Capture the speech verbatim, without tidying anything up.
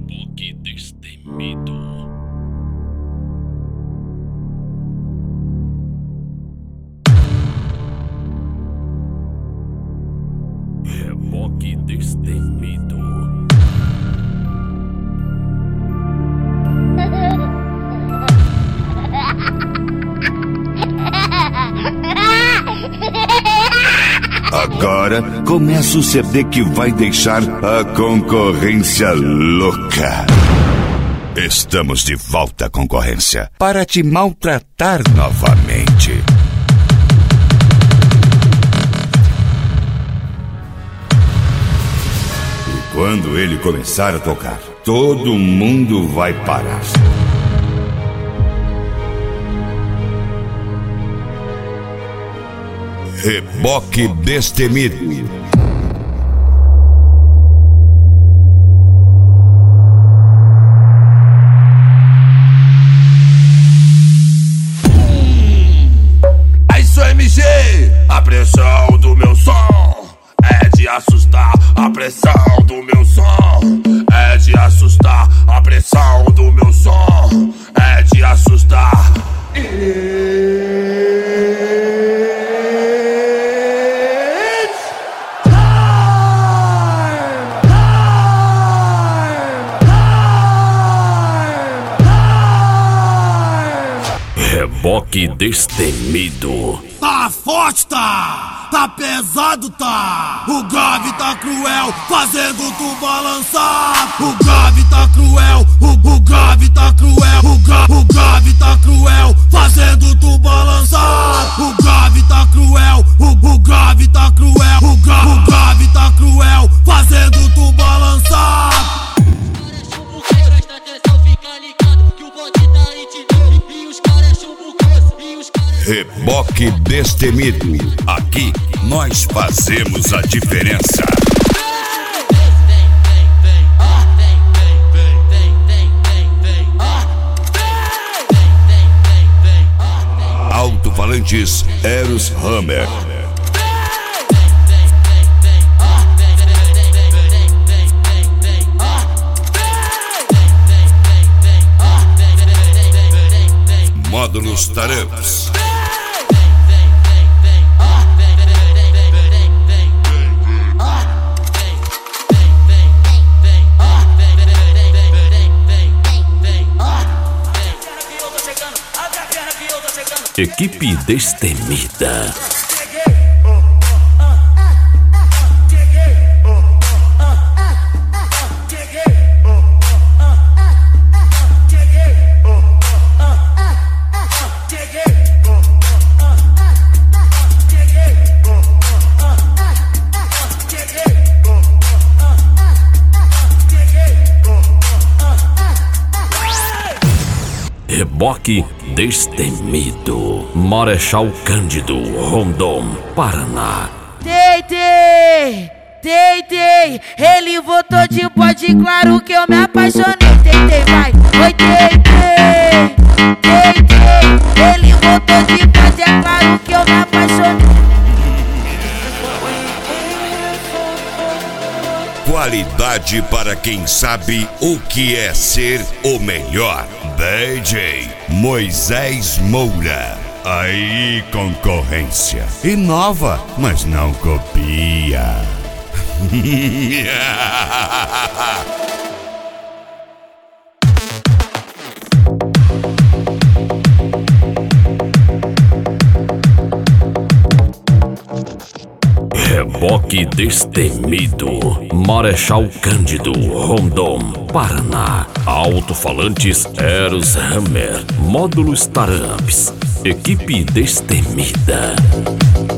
Reboque destemido. Reboque destemido. Agora começa o C D que vai deixar a concorrência louca. Estamos de volta, concorrência, para te maltratar novamente. E quando ele começar a tocar, todo mundo vai parar. Reboque destemido. É isso, M G! A pressão do meu som é de assustar. A pressão do meu som é de assustar. A pressão do meu som é de assustar. Reboque destemido. Tá forte, tá! Tá pesado, tá! O grave tá cruel, fazendo tu balançar! O grave tá cruel, o, o grave tá cruel, o, gra, o grave tá cruel, fazendo tu balançar! O grave tá cruel, o, o grave tá cruel, o, gra, o grave tá cruel, fazendo tu balançar! Reboque destemido. Aqui nós fazemos a diferença. Alto-falantes Eros Hammer. Módulos Taramps. Equipe destemida. Reboque destemido. Marechal Cândido, Rondon, Paraná. Tentei, tentei, ele votou de bode, claro que eu me apaixonei. Tentei, vai, oi, tentei, tentei, ele votou de bode, é claro que eu me apaixonei. Qualidade para quem sabe o que é ser o melhor. D J Moisés Moura. Aí, concorrência. Inova, mas não copia. Reboque destemido. Marechal Cândido, Rondon, Paraná. Alto-falantes Eros Hammer. Módulos Taramps. Equipe destemida.